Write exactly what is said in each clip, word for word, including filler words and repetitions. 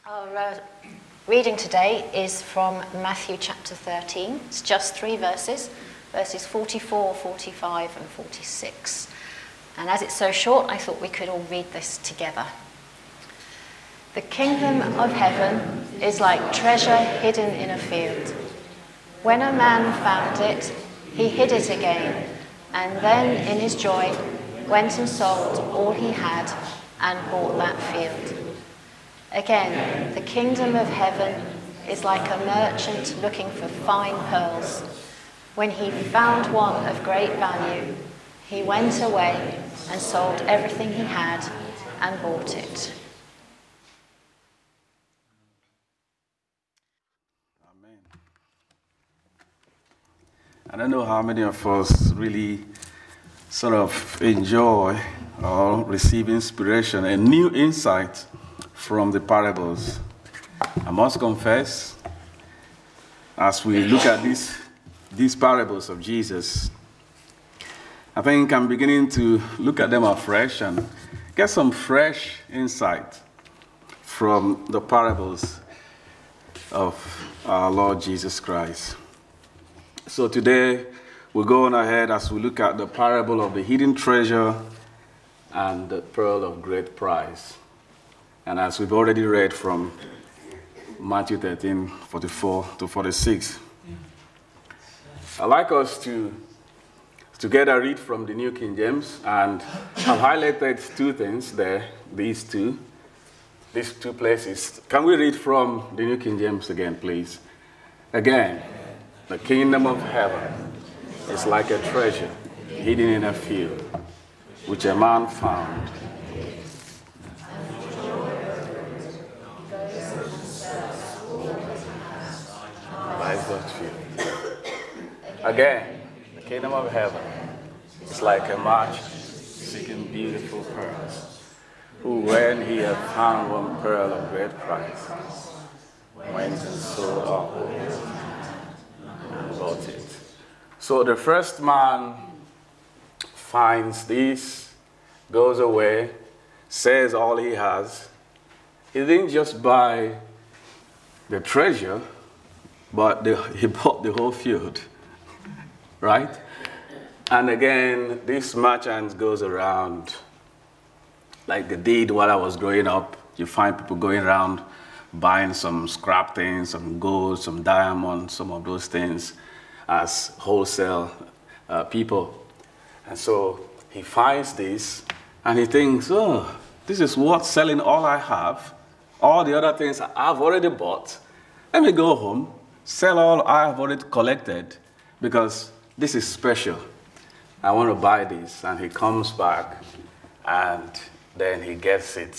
Our uh, reading today is from Matthew chapter thirteen. It's just three verses, verses forty-four, forty-five and forty-six. And as it's so short, I thought we could all read this together. The kingdom of heaven is like treasure hidden in a field. When a man found it, he hid it again, and then in his joy went and sold all he had and bought that field. Again, the kingdom of heaven is like a merchant looking for fine pearls. When he found one of great value, he went away and sold everything he had and bought it. Amen. I don't know how many of us really sort of enjoy or receive inspiration and new insight from the parables. I must confess, as we look at these, these parables of Jesus, I think I'm beginning to look at them afresh and get some fresh insight from the parables of our Lord Jesus Christ. So today, we'll go on ahead as we look at the parable of the hidden treasure and the pearl of great price. And as we've already read from Matthew thirteen, forty-four to forty-six, I'd like us to together read from the New King James, and I've highlighted two things there, these two, these two places. Can we read from the New King James again, please? Again, the kingdom of heaven is like a treasure hidden in a field, which a man found. Again, the kingdom of heaven is like a merchant seeking beautiful pearls, who, when he had found one pearl of great price, went and sold all and bought it. So the first man finds this, goes away, says all he has. He didn't just buy the treasure, but the, he bought the whole field, right? And again, this merchant goes around like they did while I was growing up. You find people going around buying some scrap things, some gold, some diamonds, some of those things as wholesale uh, people. And so he finds this and he thinks, oh, this is worth selling all I have. All the other things I've already bought. Let me go home, sell all I have already collected, because this is special. I want to buy this. And he comes back, and then he gets it.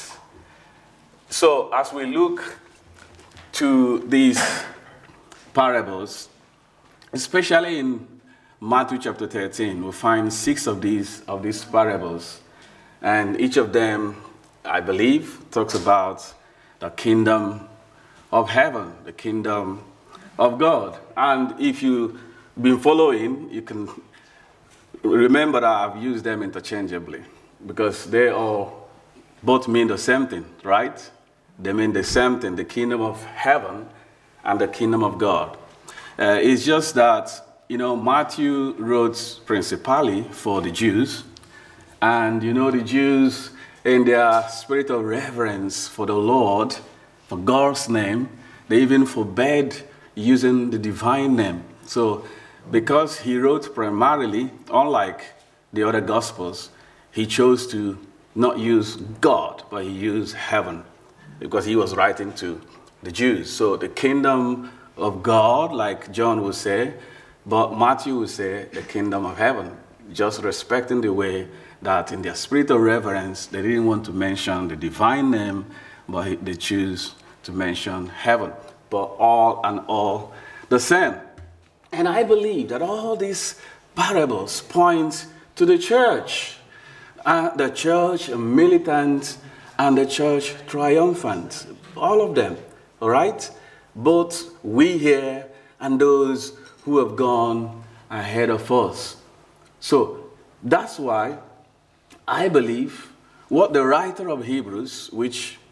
So as we look to these parables, especially in Matthew chapter thirteen, we find six of these, of these parables. And each of them, I believe, talks about the kingdom of heaven, the kingdom of God. And if you've been following, you can remember that I've used them interchangeably, because they all both mean the same thing, right? They mean the same thing, the kingdom of heaven and the kingdom of God. Uh, it's just that, you know, Matthew wrote principally for the Jews, and, you know, the Jews, in their spirit of reverence for the Lord, for God's name, they even forbade using the divine name. So because he wrote primarily, unlike the other Gospels, he chose to not use God, but he used heaven, because he was writing to the Jews. So the kingdom of God, like John would say, but Matthew would say the kingdom of heaven, just respecting the way that in their spirit of reverence, they didn't want to mention the divine name, but they choose to mention heaven. But all and all the same. And I believe that all these parables point to the church. Uh, the church militant and the church triumphant. All of them, all right? Both we here and those who have gone ahead of us. So that's why I believe what the writer of Hebrews, which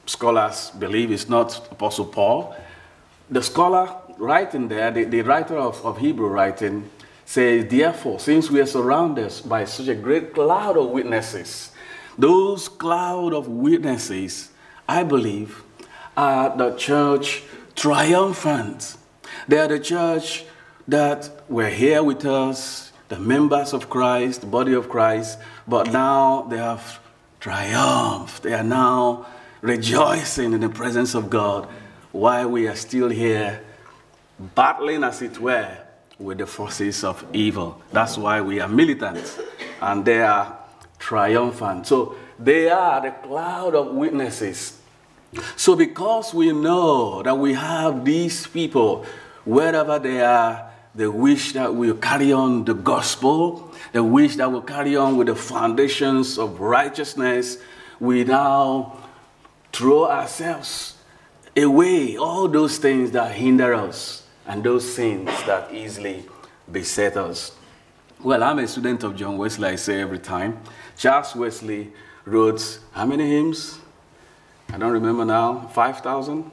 scholars believe it's not Apostle Paul. The scholar writing there, the, the writer of, of Hebrew writing, says, therefore, since we are surrounded by such a great cloud of witnesses, those cloud of witnesses, I believe, are the church triumphant. They are the church that were here with us, the members of Christ, the body of Christ, but now they have triumphed. They are now rejoicing in the presence of God while we are still here, battling, as it were, with the forces of evil. That's why we are militant, and they are triumphant. So they are the cloud of witnesses. So because we know that we have these people, wherever they are, they wish that we'll carry on the gospel, they wish that we'll carry on with the foundations of righteousness, we now throw ourselves away, all those things that hinder us and those sins that easily beset us. Well, I'm a student of John Wesley, I say every time. Charles Wesley wrote how many hymns? I don't remember now. five thousand?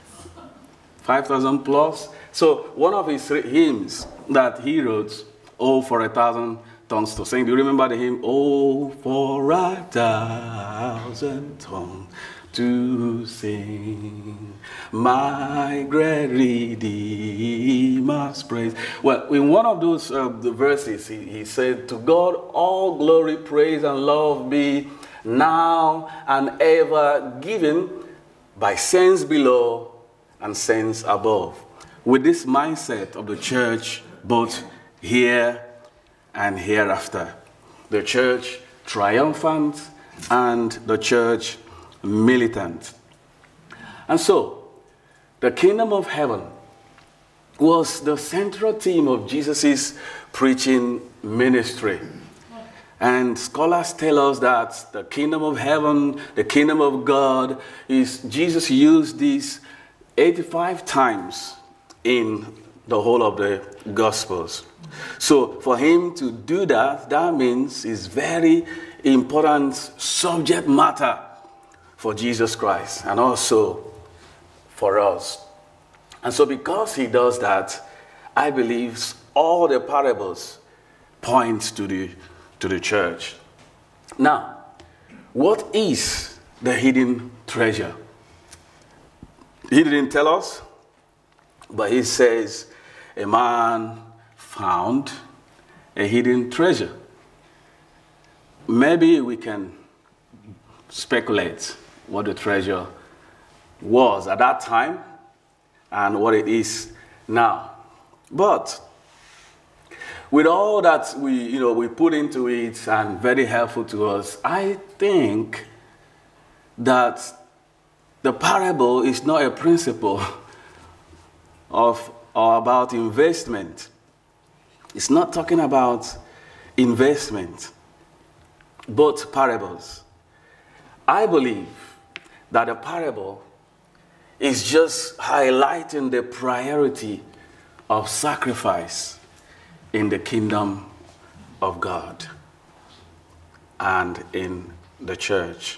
five thousand plus. So one of his hymns that he wrote, Oh, for a thousand tongues to sing. Do you remember the hymn? Oh, for a thousand tongues to sing my great Redeemer's praise. Well, in one of those uh, the verses, he, he said, to God all glory, praise, and love be now and ever given by saints below and saints above. With this mindset of the church, both here and hereafter, the church triumphant and the church militant. And so, the kingdom of heaven was the central theme of Jesus' preaching ministry. And scholars tell us that the kingdom of heaven, the kingdom of God, is Jesus used this eighty-five times in the whole of the Gospels. So for him to do that, that means it's very important subject matter for Jesus Christ and also for us. And so because he does that, I believe all the parables point to the, to the church. Now, what is the hidden treasure? He didn't tell us, but he says, a man found a hidden treasure. Maybe we can speculate what the treasure was at that time and what it is now. But with all that we, you know, we put into it and very helpful to us, I think that the parable is not a principle of or about investment. It's not talking about investment. Both parables. I believe that the parable is just highlighting the priority of sacrifice in the kingdom of God and in the church.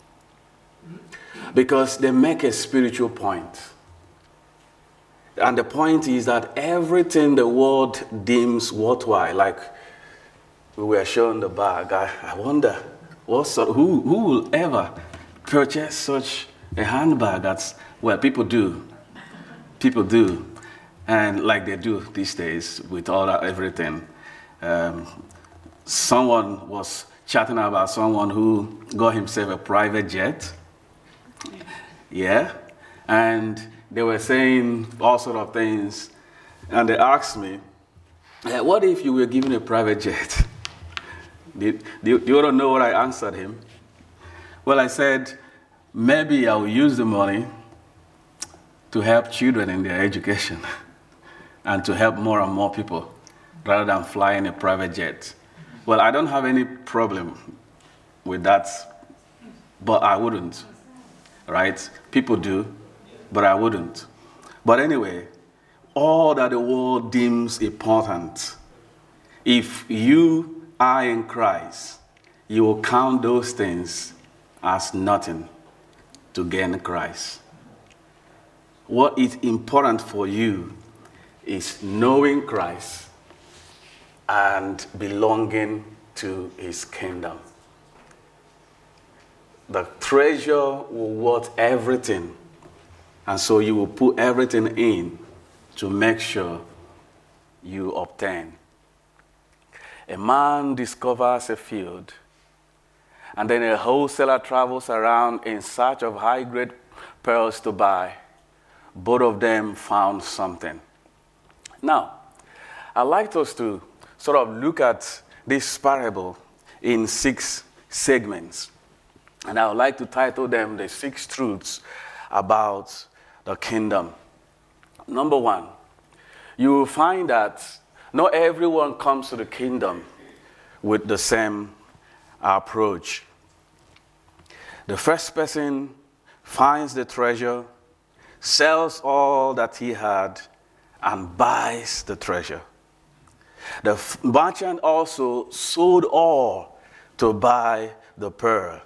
Because they make a spiritual point. And the point is that everything the world deems worthwhile, like we were shown the bag, I, I wonder what sort, who, who will ever purchase such a handbag? That's, well, people do. People do. And like they do these days with all that, everything. Um, someone was chatting about someone who got himself a private jet. Yeah. And they were saying all sort of things. And they asked me, hey, what if you were given a private jet? Do, do, do you want to know what I answered him? Well, I said, maybe I will use the money to help children in their education and to help more and more people rather than flying a private jet. Well, I don't have any problem with that, but I wouldn't, right? People do, but I wouldn't. But anyway, all that the world deems important, if you are in Christ, you will count those things as nothing to gain Christ. What is important for you is knowing Christ and belonging to his kingdom. The treasure will worth everything, and so you will put everything in to make sure you obtain. A man discovers a field, and then a wholesaler travels around in search of high-grade pearls to buy. Both of them found something. Now, I'd like us to sort of look at this parable in six segments. And I would like to title them the six truths about the kingdom. Number one, you will find that not everyone comes to the kingdom with the same approach. The first person finds the treasure, sells all that he had, and buys the treasure. The merchant also sold all to buy the pearl.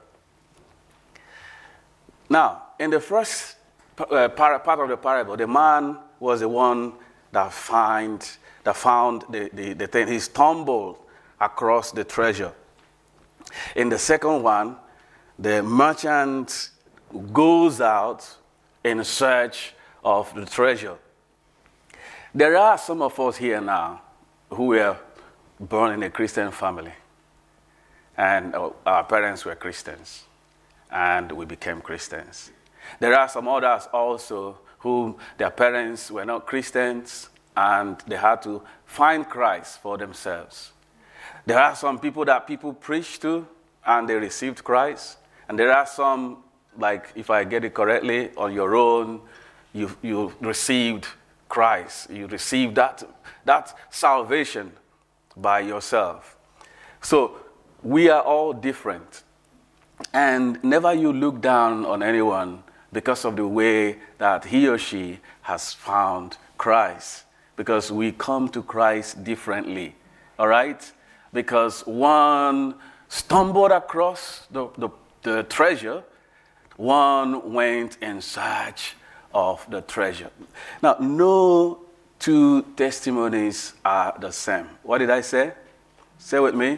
Now, in the first uh, part of the parable, the man was the one that find that found the, the, the thing. He stumbled across the treasure. In the second one, the merchant goes out in search of the treasure. There are some of us here now who were born in a Christian family, and our parents were Christians, and we became Christians. There are some others also whom their parents were not Christians, and they had to find Christ for themselves. There are some people that people preach to, and they received Christ. And there are some, like, if I get it correctly, on your own, you you received Christ. You received that, that salvation by yourself. So we are all different. And never you look down on anyone because of the way that he or she has found Christ. Because we come to Christ differently, all right? Because one stumbled across the, the, the treasure, one went in search of the treasure. Now, no two testimonies are the same. What did I say? Say with me.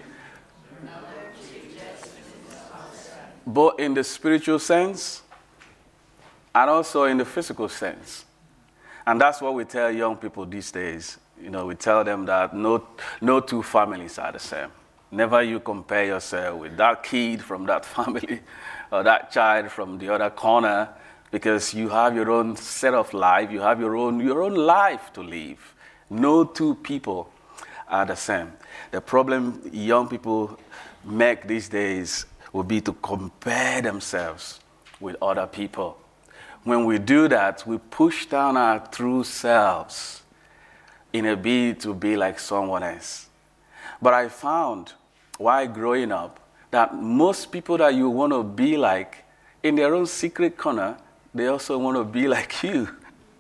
Both in the spiritual sense and also in the physical sense. And that's what we tell young people these days. You know, we tell them that no, no two families are the same. Never you compare yourself with that kid from that family or that child from the other corner, because you have your own set of life, you have your own, your own life to live. No two people are the same. The problem young people make these days would be to compare themselves with other people. When we do that, we push down our true selves in a bid to be like someone else. But I found, while growing up, that most people that you want to be like, in their own secret corner, they also want to be like you.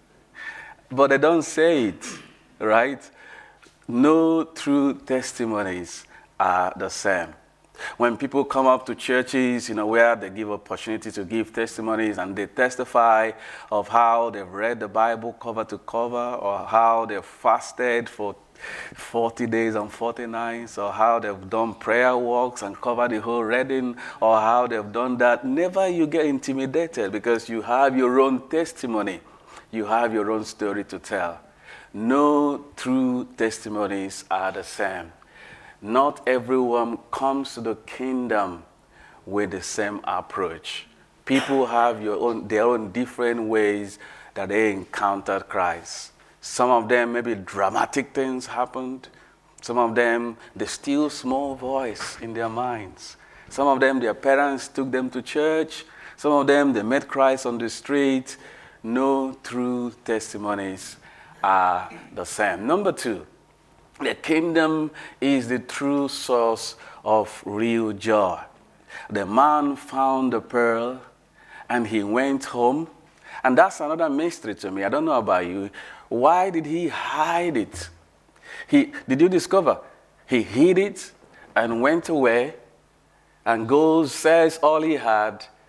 But they don't say it, right? No true testimonies are the same. When people come up to churches, you know, where they give opportunity to give testimonies and they testify of how they've read the Bible cover to cover, or how they've fasted for forty days and forty nights, or how they've done prayer walks and covered the whole reading, or how they've done that, never you get intimidated, because you have your own testimony. You have your own story to tell. No true testimonies are the same. Not everyone comes to the kingdom with the same approach. People have your own, their own different ways that they encountered Christ. Some of them, maybe dramatic things happened. Some of them, the still small voice in their minds. Some of them, their parents took them to church. Some of them, they met Christ on the street. No true testimonies are the same. Number two, the kingdom is the true source of real joy. The man found the pearl and he went home. And that's another mystery to me. I don't know about you. Why did he hide it? He, did you discover? He hid it and went away and goes, sells all he had,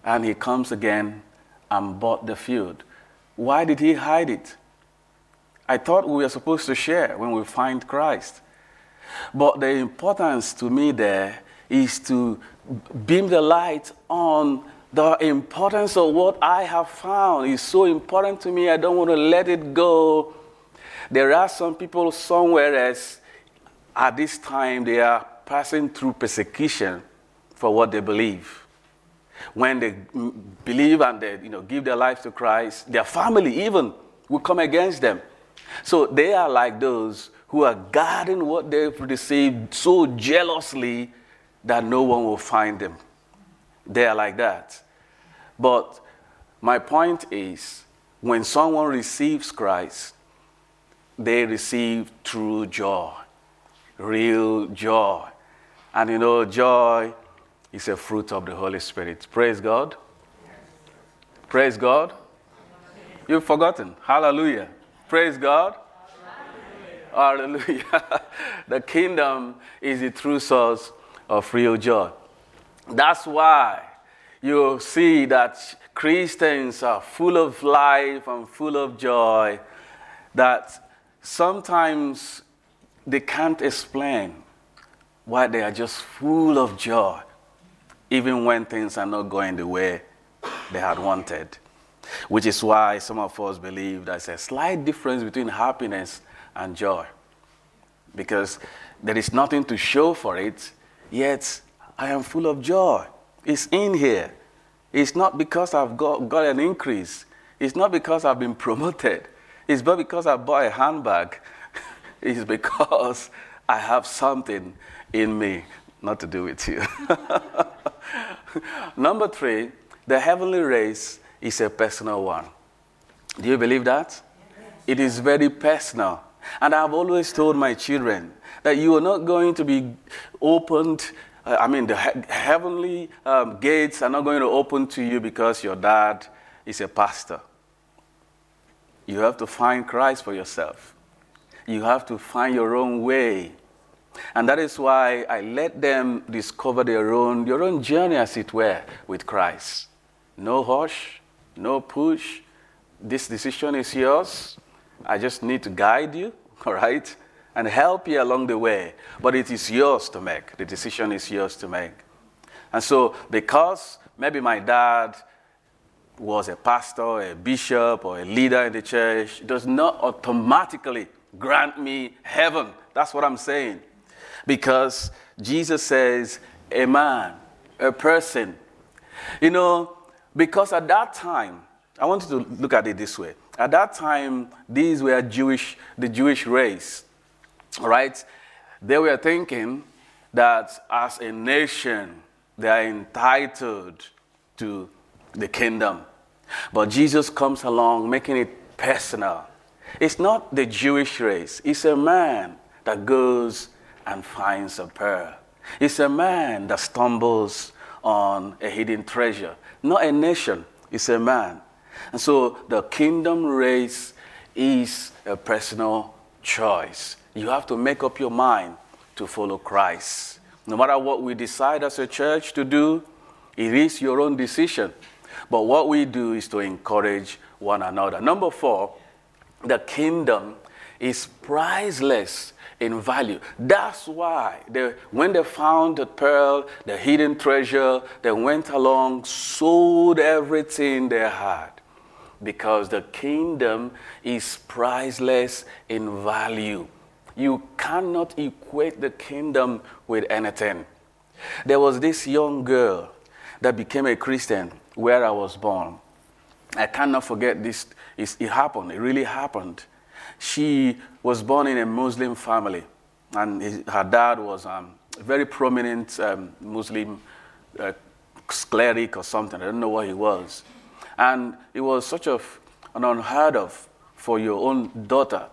and he comes again and bought the field. Why did he hide it? I thought we were supposed to share when we find Christ. But the importance to me there is to beam the light on the importance of what I have found. It's so important to me, I don't want to let it go. There are some people somewhere else at this time, they are passing through persecution for what they believe. When they believe and they, you know, give their lives to Christ, their family even will come against them. So they are like those who are guarding what they've received so jealously that no one will find them. They are like that. But my point is, when someone receives Christ, they receive true joy, real joy. And you know, joy is a fruit of the Holy Spirit. Praise God. Praise God. You've forgotten. Hallelujah. Praise God. Hallelujah. Hallelujah. The kingdom is the true source of real joy. That's why you see that Christians are full of life and full of joy, that sometimes they can't explain why they are just full of joy, even when things are not going the way they had wanted. Which is why some of us believe there's a slight difference between happiness and joy. Because there is nothing to show for it, yet I am full of joy. It's in here. It's not because I've got, got an increase. It's not because I've been promoted. It's not because I bought a handbag. It's because I have something in me, not to do with you. Number three, the heavenly race is a personal one. Do you believe that? Yes. It is very personal. And I've always told my children that you are not going to be opened, uh, I mean, the he- heavenly um, gates are not going to open to you because your dad is a pastor. You have to find Christ for yourself. You have to find your own way. And that is why I let them discover their own, their own journey, as it were, with Christ. No hush, no push. This decision is yours. I just need to guide you, all right, and help you along the way. But it is yours to make. The decision is yours to make. And so because maybe my dad was a pastor, a bishop, or a leader in the church, does not automatically grant me heaven. That's what I'm saying. Because Jesus says, a man, a person. You know, because at that time, I want you to look at it this way. At that time, these were Jewish, the Jewish race, right? They were thinking that as a nation, they are entitled to the kingdom. But Jesus comes along, making it personal. It's not the Jewish race. It's a man that goes and finds a pearl. It's a man that stumbles on a hidden treasure. Not a nation. It's a man. And so the kingdom race is a personal choice. You have to make up your mind to follow Christ. No matter what we decide as a church to do, it is your own decision. But what we do is to encourage one another. Number four, the kingdom is priceless in value. That's why they, when they found the pearl, the hidden treasure, they went along, sold everything they had. Because the kingdom is priceless in value. You cannot equate the kingdom with anything. There was this young girl that became a Christian where I was born. I cannot forget this. It happened. It really happened. She was born in a Muslim family, and his, her dad was um, a very prominent um, Muslim uh, cleric or something. I don't know what he was. And it was such a, an unheard of for your own daughter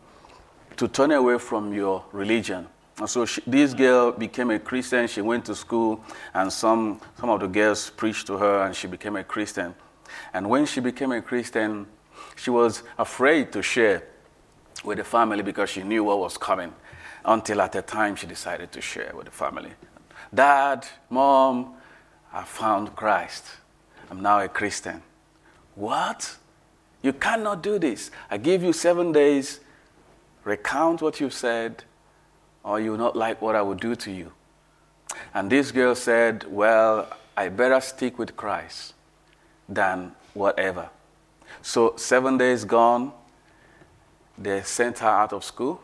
to turn away from your religion. And so she, this girl became a Christian. She went to school, and some, some of the girls preached to her, and she became a Christian. And when she became a Christian, she was afraid to share with the family because she knew what was coming, until at the time she decided to share with the family. Dad, Mom, I found Christ. I'm now a Christian. What? You cannot do this. I give you seven days, recount what you've said, or you will not like what I will do to you. And this girl said, well, I better stick with Christ than whatever. So seven days gone, they sent her out of school,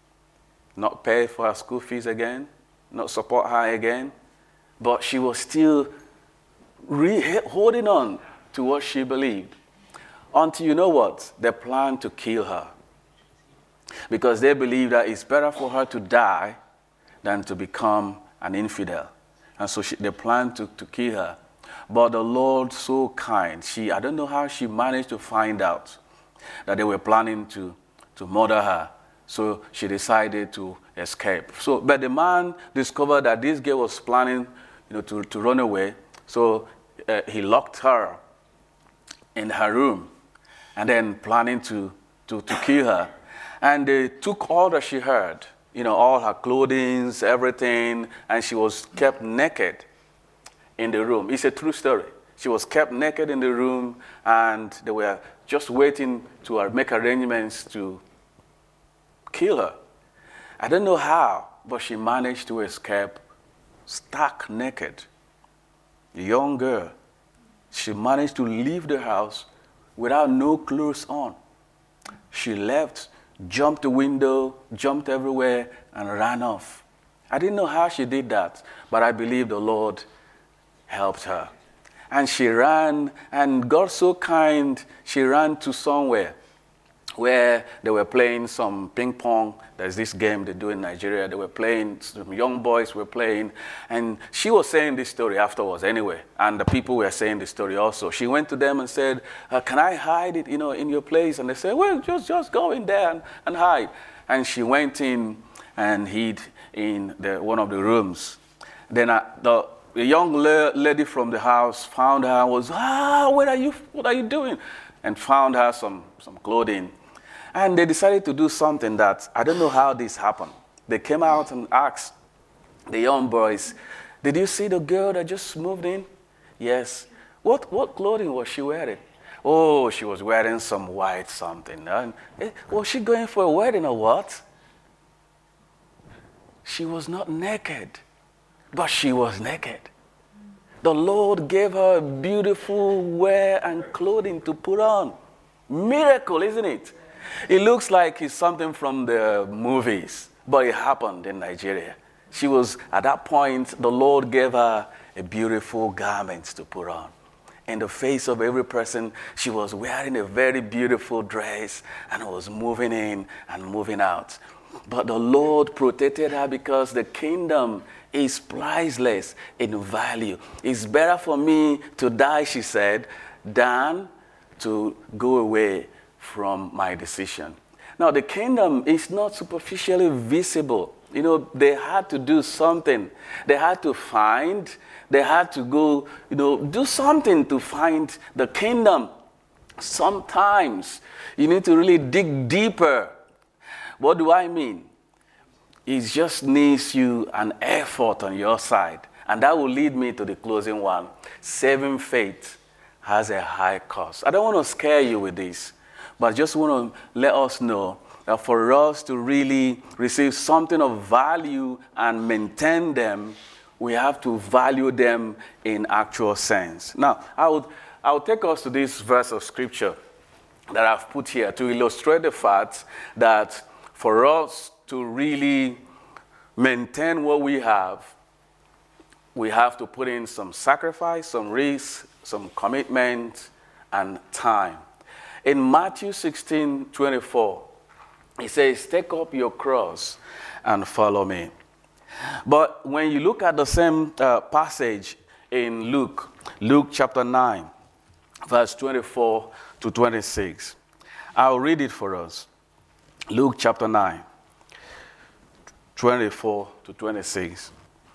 not pay for her school fees again, not support her again, but she was still re- holding on to what she believed. Until, you know what, they planned to kill her. Because they believed that it's better for her to die than to become an infidel. And so she, they planned to, to kill her. But the Lord, so kind, she, I don't know how she managed to find out that they were planning to, to murder her. So she decided to escape. So, but the man discovered that this girl was planning, you know, to, to run away. So uh, he locked her in her room and then planning to, to, to kill her. And they took all that she had, you know, all her clothing, everything, and she was kept naked in the room. It's a true story. She was kept naked in the room, and they were just waiting to make arrangements to kill her. I don't know how, but she managed to escape stark naked. A young girl. She managed to leave the house without no clothes on. She left, jumped the window, jumped everywhere, and ran off. I didn't know how she did that, but I believe the Lord helped her. And she ran, and God so kind, she ran to somewhere where they were playing some ping pong. There's this game they do in Nigeria. They were playing, some young boys were playing, and she was saying this story afterwards anyway, and the people were saying the story also. She went to them and said, uh, can I hide it, you know, in your place? And they said, well, just, just go in there and, and hide. And she went in and hid in the, one of the rooms. Then uh, the, the young la- lady from the house found her and was, ah, where are you, what are you doing? And found her some, some clothing. And they decided to do something that, I don't know how this happened. They came out and asked the young boys, did you see the girl that just moved in? Yes. What what clothing was she wearing? Oh, she was wearing some white something. And, eh, was she going for a wedding or what? She was not naked, but she was naked. The Lord gave her beautiful wear and clothing to put on. Miracle, isn't it? It looks like it's something from the movies, but it happened in Nigeria. She was, at that point, the Lord gave her a beautiful garment to put on. In the face of every person, she was wearing a very beautiful dress and was moving in and moving out. But the Lord protected her because the kingdom is priceless in value. It's better for me to die, she said, than to go away from my decision. Now, the kingdom is not superficially visible. You know, they had to do something. They had to find, they had to go, you know, do something to find the kingdom. Sometimes you need to really dig deeper. What do I mean? It just needs you an effort on your side. And that will lead me to the closing one. Saving faith has a high cost. I don't want to scare you with this, but I just want to let us know that for us to really receive something of value and maintain them, we have to value them in actual sense. Now, I would, I would take us to this verse of scripture that I've put here to illustrate the fact that for us to really maintain what we have, we have to put in some sacrifice, some risk, some commitment, and time. In Matthew sixteen twenty-four, it says, take up your cross and follow me. But when you look at the same uh, passage in Luke, Luke chapter nine, verse twenty-four to twenty-six, I'll read it for us. Luke chapter nine, twenty-four to twenty-six.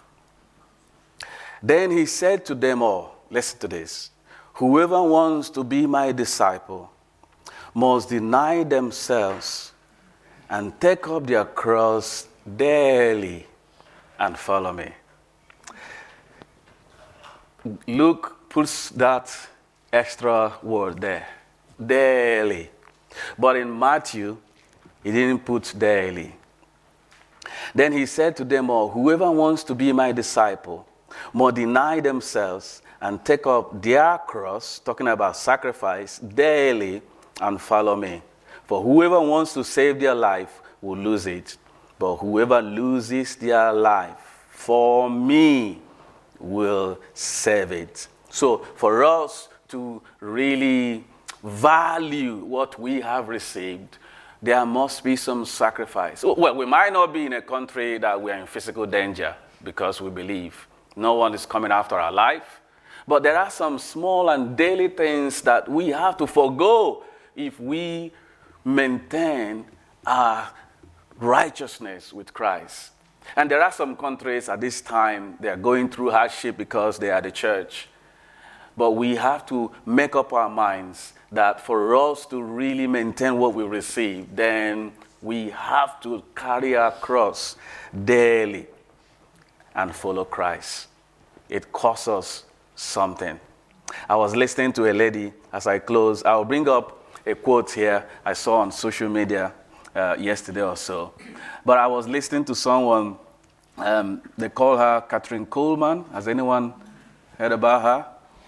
Then he said to them all, listen to this, whoever wants to be my disciple must deny themselves and take up their cross daily and follow me. Luke puts that extra word there. Daily. But in Matthew, he didn't put daily. Then he said to them all, whoever wants to be my disciple must deny themselves and take up their cross, talking about sacrifice, daily and follow me. For whoever wants to save their life will lose it. But whoever loses their life for me will save it. So for us to really value what we have received, there must be some sacrifice. Well, we might not be in a country that we are in physical danger because we believe no one is coming after our life. But there are some small and daily things that we have to forego if we maintain our righteousness with Christ. And there are some countries at this time, they are going through hardship because they are the church. But we have to make up our minds that for us to really maintain what we receive, then we have to carry our cross daily and follow Christ. It costs us something. I was listening to a lady as I close. I'll bring up a quote here I saw on social media uh, yesterday or so. But I was listening to someone, um, they call her Catherine Coleman. Has anyone heard about her?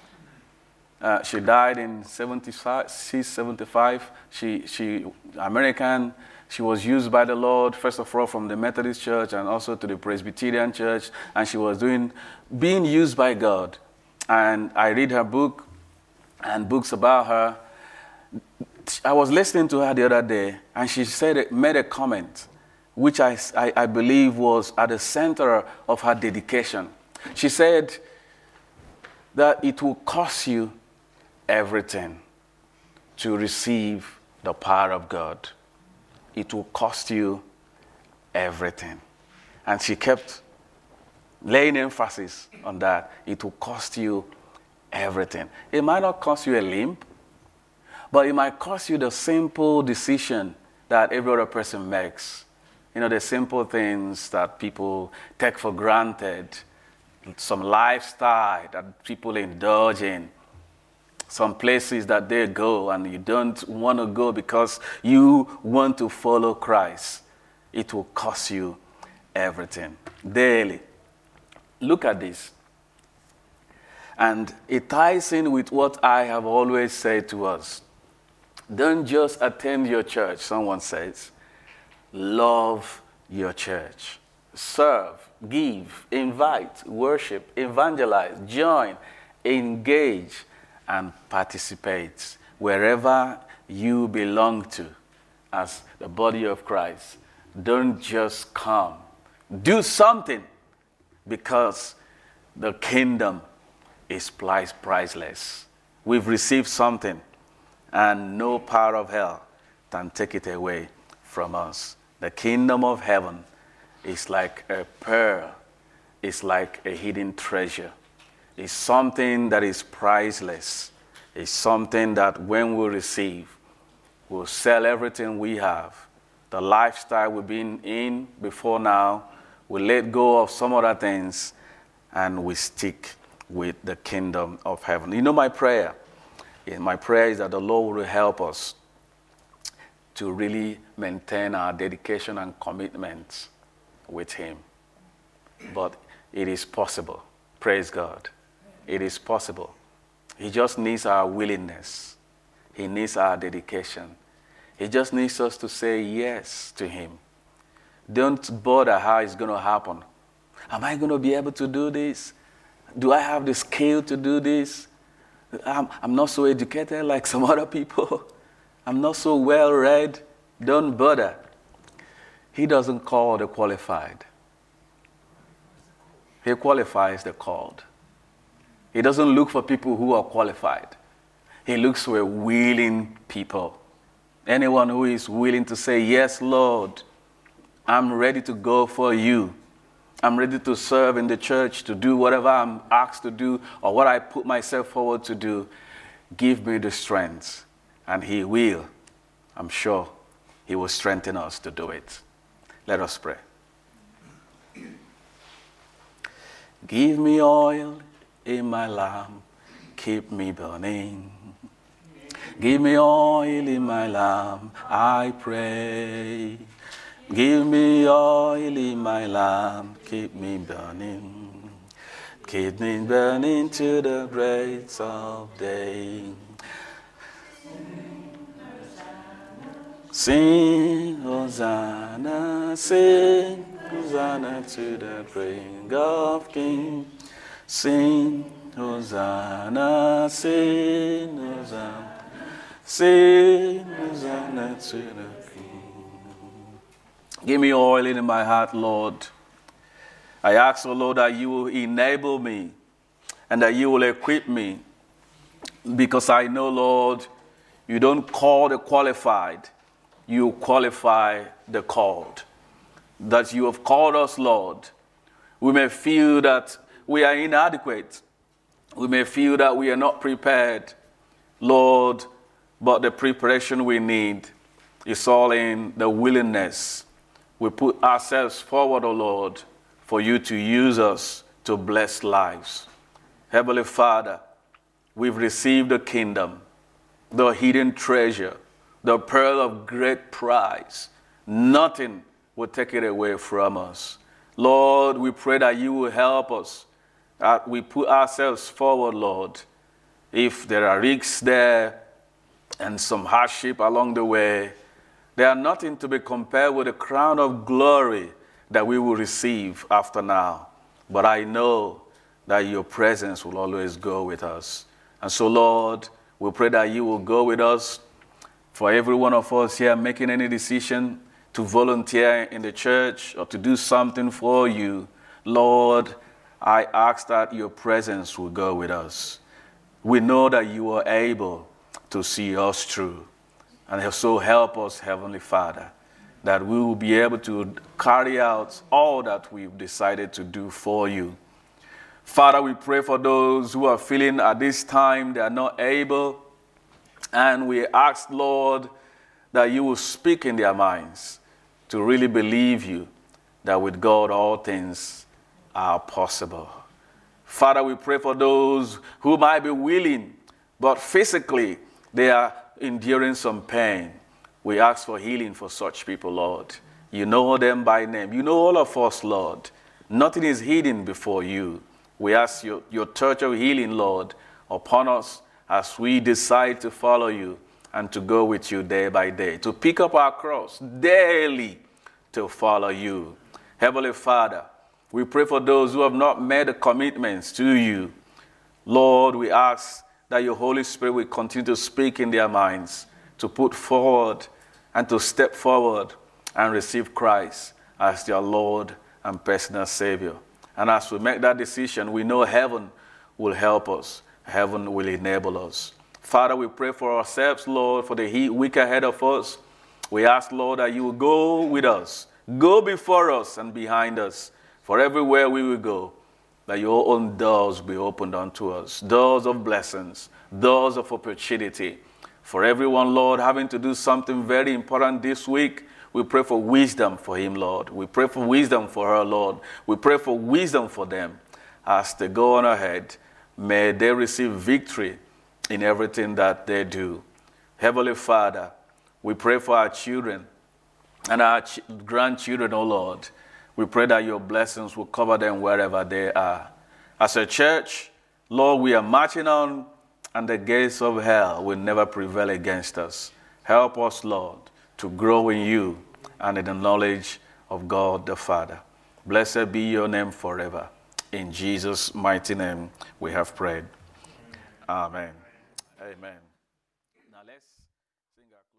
Uh, she died in seventy-five. She's seventy-five. She, she, American. She was used by the Lord, first of all, from the Methodist Church and also to the Presbyterian Church. And she was doing, being used by God. And I read her book and books about her. I was listening to her the other day, and she said, made a comment, which I, I, I believe was at the center of her dedication. She said that it will cost you everything to receive the power of God. It will cost you everything. And she kept laying emphasis on that. It will cost you everything. It might not cost you a limb, but it might cost you the simple decision that every other person makes. You know, the simple things that people take for granted, some lifestyle that people indulge in, some places that they go and you don't want to go because you want to follow Christ. It will cost you everything daily. Look at this. And it ties in with what I have always said to us. Don't just attend your church, someone says. Love your church. Serve, give, invite, worship, evangelize, join, engage, and participate wherever you belong to as the body of Christ. Don't just come. Do something, because the kingdom is priceless. We've received something, and no power of hell can take it away from us. The kingdom of heaven is like a pearl. It's like a hidden treasure. It's something that is priceless. It's something that when we receive, we'll sell everything we have. The lifestyle we've been in before now, we let go of some other things, and we stick with the kingdom of heaven. You know my prayer? Yeah, my prayer is that the Lord will help us to really maintain our dedication and commitment with Him. But it is possible. Praise God. It is possible. He just needs our willingness. He needs our dedication. He just needs us to say yes to Him. Don't bother how it's going to happen. Am I going to be able to do this? Do I have the skill to do this? I'm, I'm not so educated like some other people. I'm not so well read. Don't bother. He doesn't call the qualified. He qualifies the called. He doesn't look for people who are qualified. He looks for willing people. Anyone who is willing to say, yes, Lord, I'm ready to go for you. I'm ready to serve in the church, to do whatever I'm asked to do or what I put myself forward to do. Give me the strength. And He will. I'm sure He will strengthen us to do it. Let us pray. Give me oil in my lamp. keep me burning. Give me oil in my lamp, I pray. Give me oil in my lamp, keep me burning. Keep me burning to the breaks of day. Sing, Hosanna, sing, Hosanna to the King of Kings. Sing, Hosanna, sing, Hosanna. Sing, Hosanna to the King. Give me oil in my heart, Lord. I ask, O Lord, that you will enable me and that you will equip me, because I know, Lord, you don't call the qualified, you qualify the called. That you have called us, Lord. We may feel that we are inadequate. We may feel that we are not prepared, Lord, but the preparation we need is all in the willingness. We put ourselves forward, O Lord, for you to use us to bless lives. Heavenly Father, we've received the kingdom, the hidden treasure, the pearl of great price. Nothing will take it away from us. Lord, we pray that you will help us. That we put ourselves forward, Lord. If there are risks there, and some hardship along the way, they are nothing to be compared with the crown of glory that we will receive after now. But I know that your presence will always go with us. And so, Lord, we pray that you will go with us. For every one of us here making any decision to volunteer in the church or to do something for you, Lord, I ask that your presence will go with us. We know that you are able to see us through. And so help us, Heavenly Father, that we will be able to carry out all that we've decided to do for you. Father, we pray for those who are feeling at this time they are not able. And we ask, Lord, that you will speak in their minds to really believe you, that with God all things are possible. Father, we pray for those who might be willing, but physically they are enduring some pain. We ask for healing for such people, Lord. You know them by name. You know all of us, Lord. Nothing is hidden before you. We ask your, your touch of healing, Lord, upon us as we decide to follow you and to go with you day by day, to pick up our cross daily to follow you. Heavenly Father, we pray for those who have not made the commitments to you. Lord, we ask that your Holy Spirit will continue to speak in their minds, to put forward and to step forward and receive Christ as their Lord and personal Savior. And as we make that decision, we know heaven will help us. Heaven will enable us. Father, we pray for ourselves, Lord, for the week ahead of us. We ask, Lord, that you will go with us. Go before us and behind us. For everywhere we will go, that your own doors be opened unto us. Doors of blessings, doors of opportunity. For everyone, Lord, having to do something very important this week, we pray for wisdom for him, Lord. We pray for wisdom for her, Lord. We pray for wisdom for them as they go on ahead. May they receive victory in everything that they do. Heavenly Father, we pray for our children and our ch- grandchildren, oh Lord. We pray that your blessings will cover them wherever they are. As a church, Lord, we are marching on, and the gates of hell will never prevail against us. Help us, Lord, to grow in you and in the knowledge of God the Father. Blessed be your name forever. In Jesus' mighty name we have prayed. Amen. Amen. Now let's